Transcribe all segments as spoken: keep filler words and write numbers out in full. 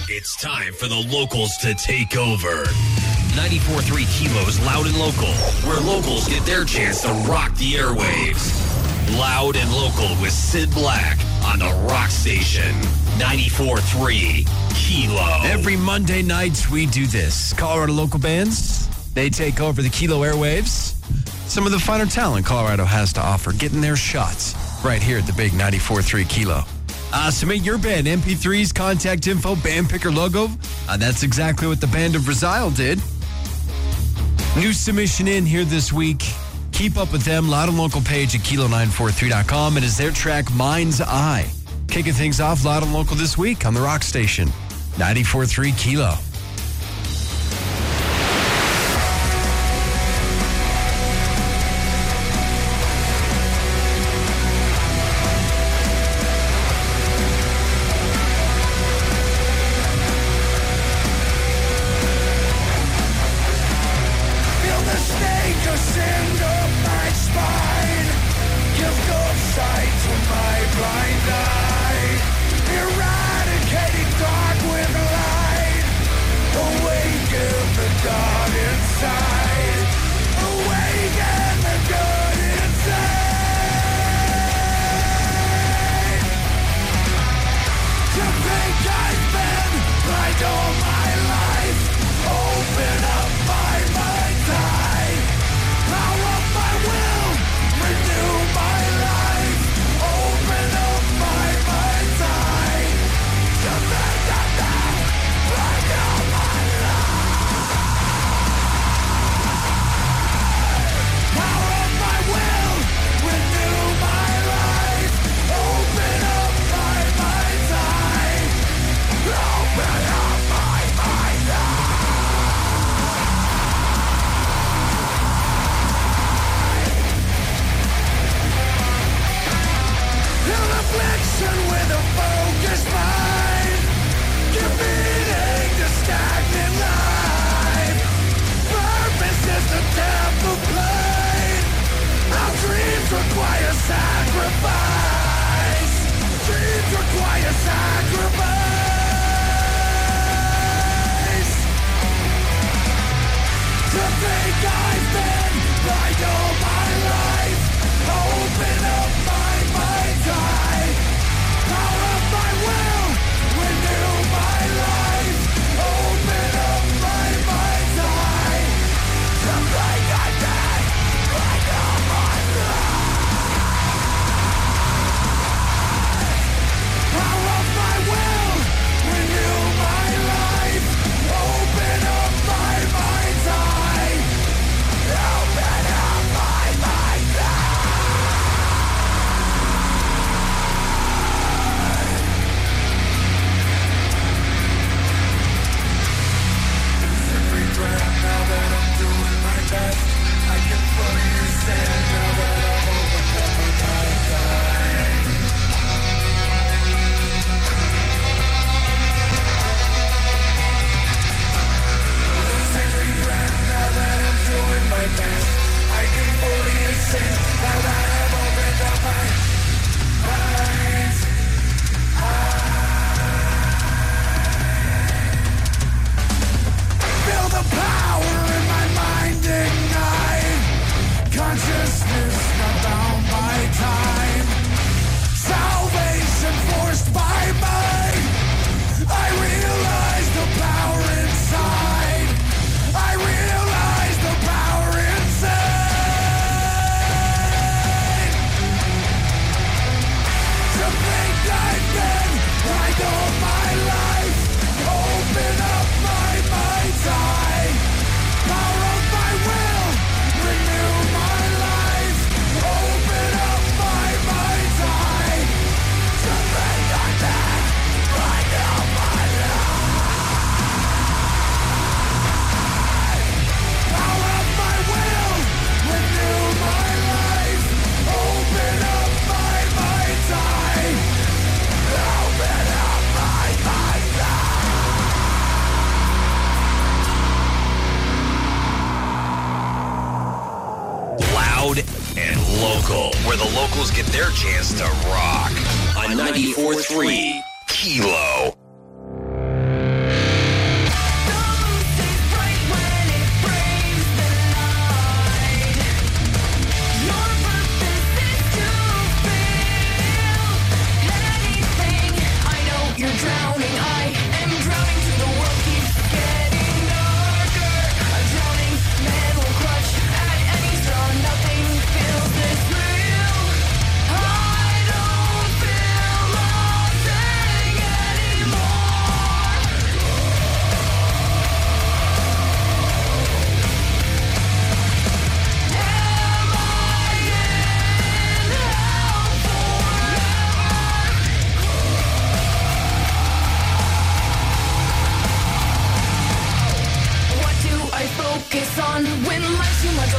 It's time for the locals to take over. ninety-four point three Kilo's Loud and Local, where locals get their chance to rock the airwaves. Loud and Local with Sid Black on the Rock Station. ninety-four point three Kilo. Every Monday night we do this. Colorado local bands, they take over the Kilo airwaves. Some of the finer talent Colorado has to offer, getting their shots right here at the big ninety-four point three Kilo. Uh, submit your band, M P threes, contact info, band picker logo. Uh, that's exactly what the Band of Brazil did. New submission in here this week. Keep up with them. Loud and Local page at kilo nine four three dot com. And is their track Mind's Eye. Kicking things off Loud and Local this week on the Rock Station. ninety-four point three Kilo. where the locals get their chance to rock on ninety-four point three Kilo.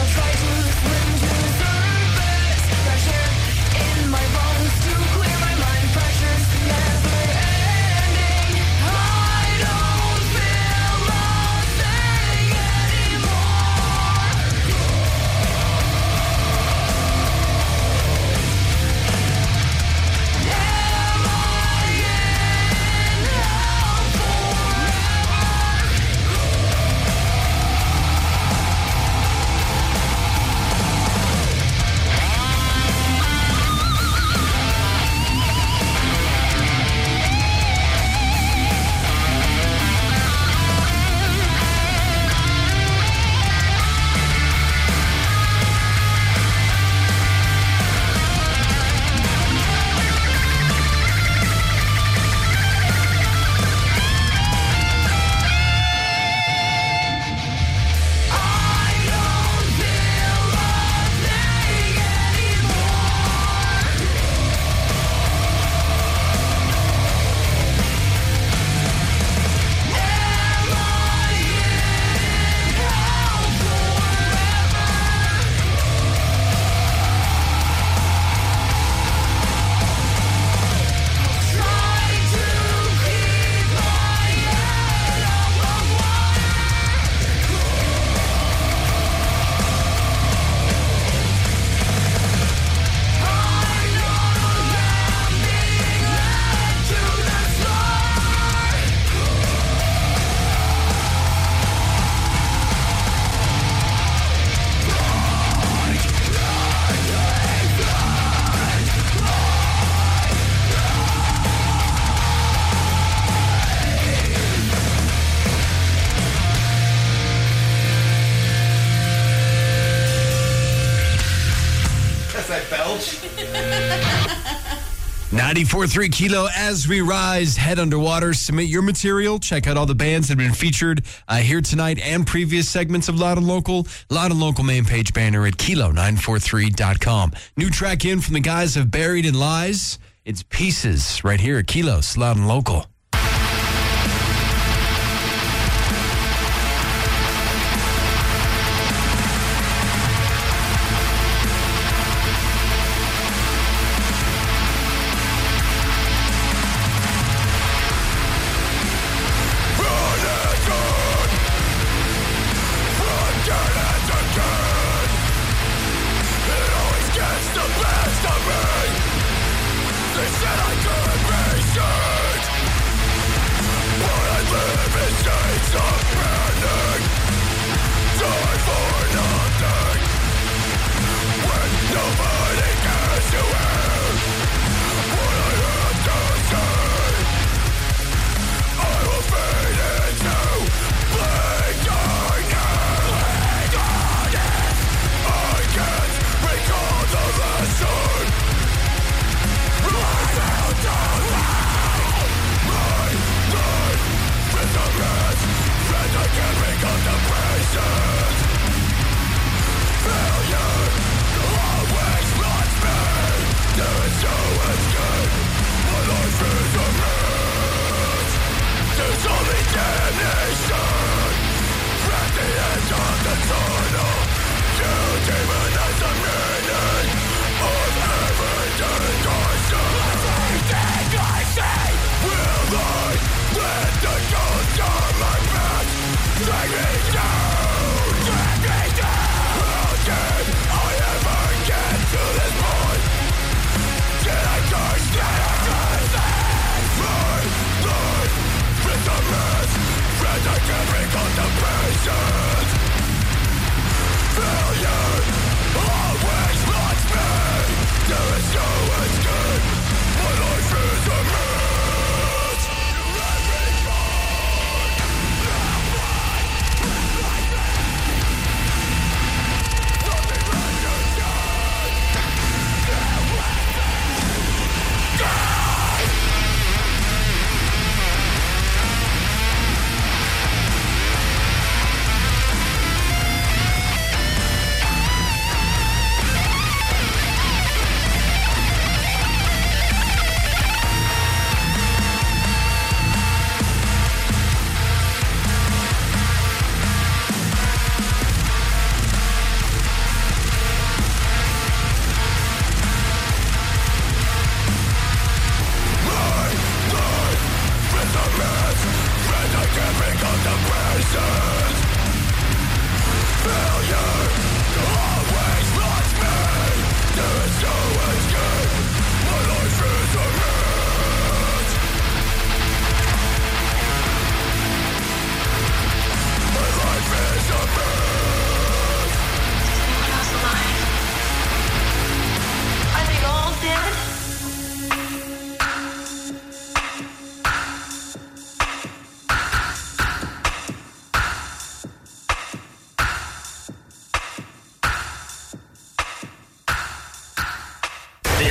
ninety-four point three Kilo as we rise, head underwater. Submit your material. Check out all the bands that have been featured uh, here tonight and previous segments of Loud and Local. Loud and Local main page banner at kilo nine four three dot com. New track in from the guys of Buried in Lies. It's Pieces right here at Kilos, Loud and Local.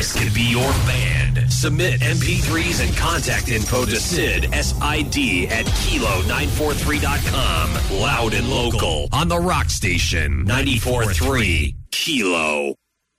This could be your band. Submit M P threes and contact info to Sid, S I D, at kilo nine four three dot com. Loud and local on the Rock Station. ninety-four point three Kilo.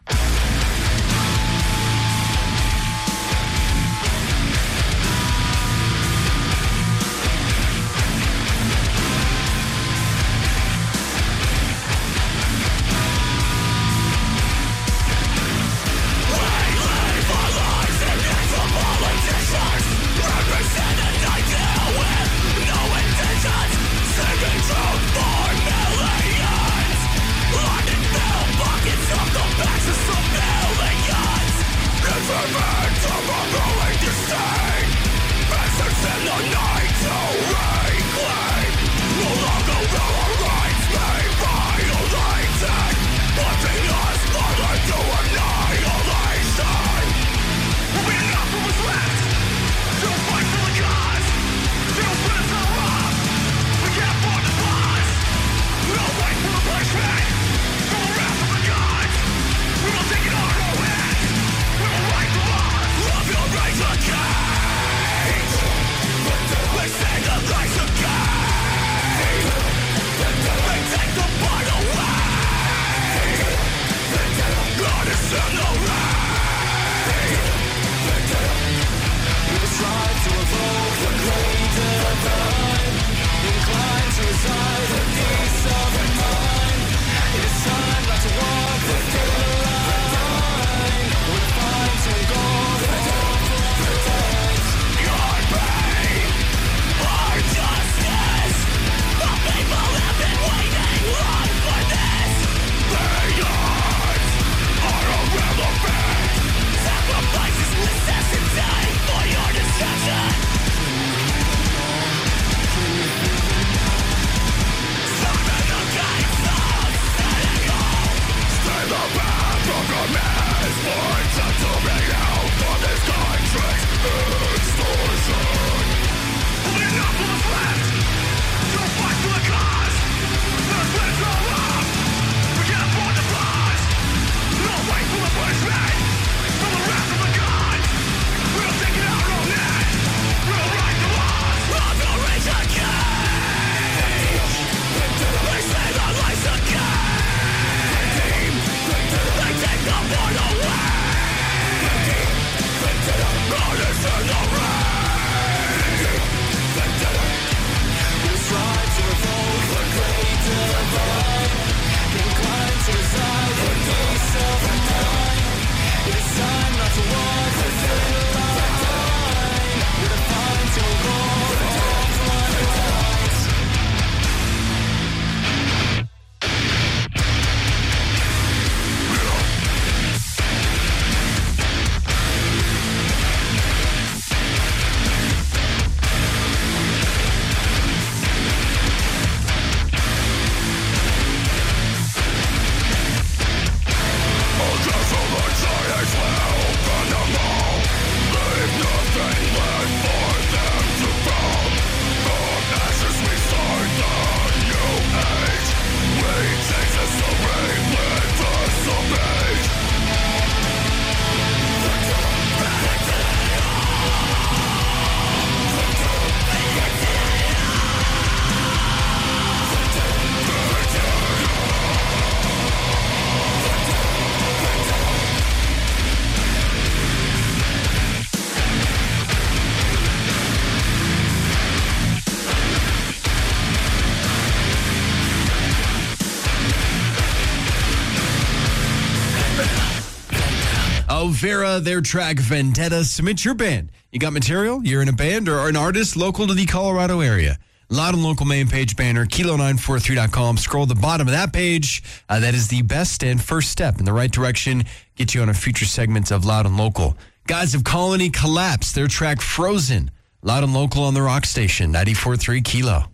Vera, their track Vendetta. Submit your band. You got material? You're in a band or an artist local to the Colorado area. Loud and Local main page banner, kilo nine four three dot com. Scroll to the bottom of that page. Uh, that is the best and first step in the right direction. Get you on a future segment of Loud and Local. Guys of Colony Collapse, their track Frozen. Loud and Local on the Rock Station, ninety-four point three Kilo.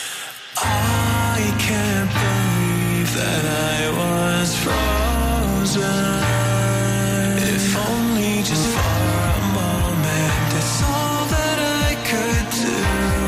I can't believe that I was frozen. If only just for a moment, that's all that I could do.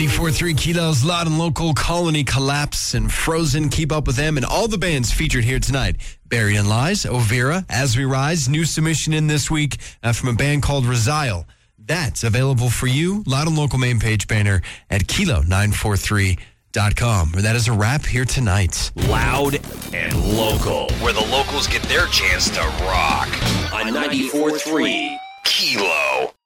ninety-four point three Kilos, Loud and Local, Colony Collapse, and Frozen. Keep up with them and all the bands featured here tonight. Buried in Lies, Overa, As We Rise. New submission in this week uh, from a band called Resile. That's available for you. Loud and Local main page banner at kilo nine four three dot com. That is a wrap here tonight. Loud and Local, where the locals get their chance to rock on ninety-four point three Kilo.